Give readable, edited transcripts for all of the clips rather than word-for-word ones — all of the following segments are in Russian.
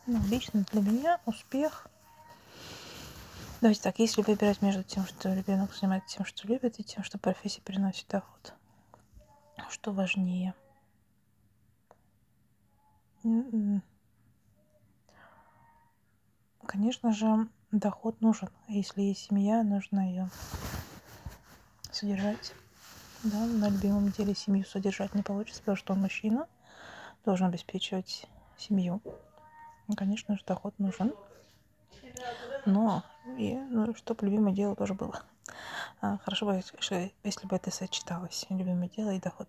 Ну, лично для меня успех. Давайте так, если выбирать между тем, что ребенок занимается тем, что любит, и тем, что профессия приносит доход, что важнее? Конечно же, доход нужен. Если есть семья, нужно ее содержать. Да, на любимом деле семью содержать не получится, потому что он мужчина, должен обеспечивать семью. И, конечно же, доход нужен. Но чтобы любимое дело тоже было. Хорошо бы, если бы это сочеталось, любимое дело и доход.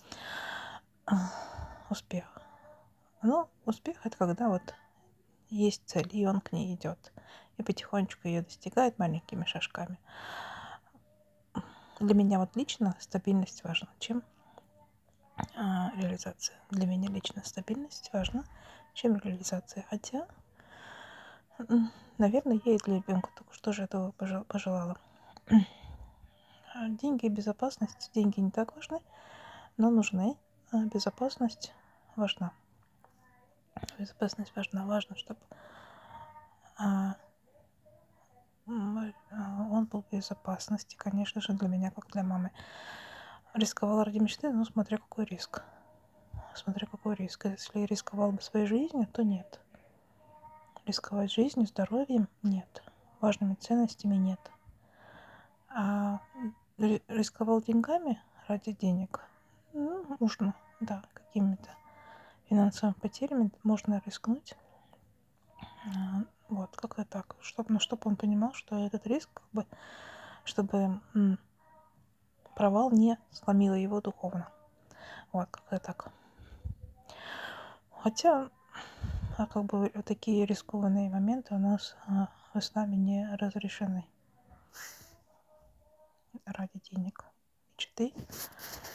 Успех. Ну, успех — это когда вот есть цель, и он к ней идет. И потихонечку ее достигает маленькими шажками. Для меня вот лично стабильность важна, чем реализация. Для меня лично стабильность важна, чем реализация. Хотя, наверное, я и для ребенка только что же этого пожелала. Деньги и безопасность. Деньги не так важны, но нужны. Безопасность важна. Безопасность важна. Важно, чтобы он был в безопасности, конечно же, для меня, как для мамы. Рисковала ради мечты, но смотря какой риск. Смотря какой риск. Если рисковал бы своей жизнью, то нет. Рисковать жизнью, здоровьем — нет. Важными ценностями — нет. А рисковал деньгами ради денег? Ну, можно, да, какими-то финансовыми потерями можно рискнуть. Вот, как-то так. Чтобы он понимал, что этот риск, как бы, чтобы провал не сломил его духовно. Вот, как-то так. Хотя, как бы, такие рискованные моменты у нас в исламе не разрешены ради денег. Мечты